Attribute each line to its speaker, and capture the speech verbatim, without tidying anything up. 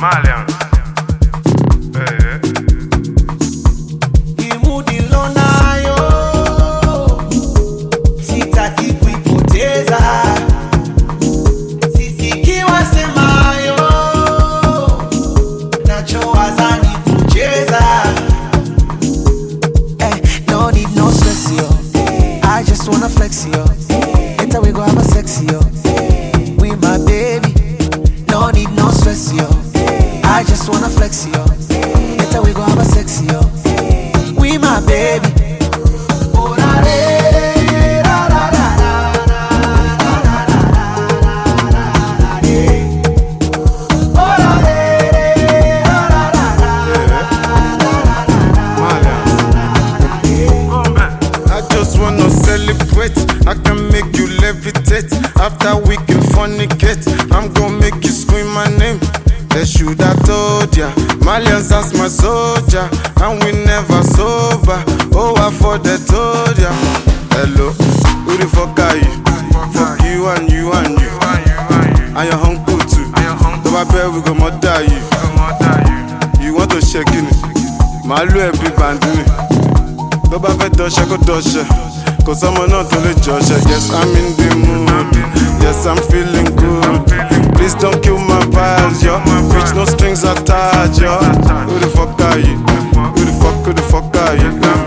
Speaker 1: Malians. Eh.
Speaker 2: Imudilo nayo sitaki kuipoteza, sisikiwa semayo nachowaza ni kucheza. Eh, no need no stress yo, I just wanna flex yo. Later we go have a sex yo, with my baby. No need no stress yo, I just wanna flex yo. Later we go have a sex yo, with my baby. Oh, la, re, la, la, la, la, la, la, la, la, yeah. Oh, la, re, la, la, la, la, la, la, la.
Speaker 3: I just wanna celebrate. I can make you levitate. After we can fornicate, I'm gonna make you scream my name. They should have told ya, Malians as my soldier, and we never sober. Oh, I for the told ya. Hello, who the fuck are you? Fuck you and you and you, and your uncle too. So I bet we gon' murder you. You want to shake it? Malu every bandini. Go back and touch, go touch. Cause I'm not only judge. Yes, I'm in the mood. Yes, I'm feeling good. Please don't kill my vibes, yo. Bitch, no strings attached, yo. Who the fuck are you? Who the fuck, who the fuck are you?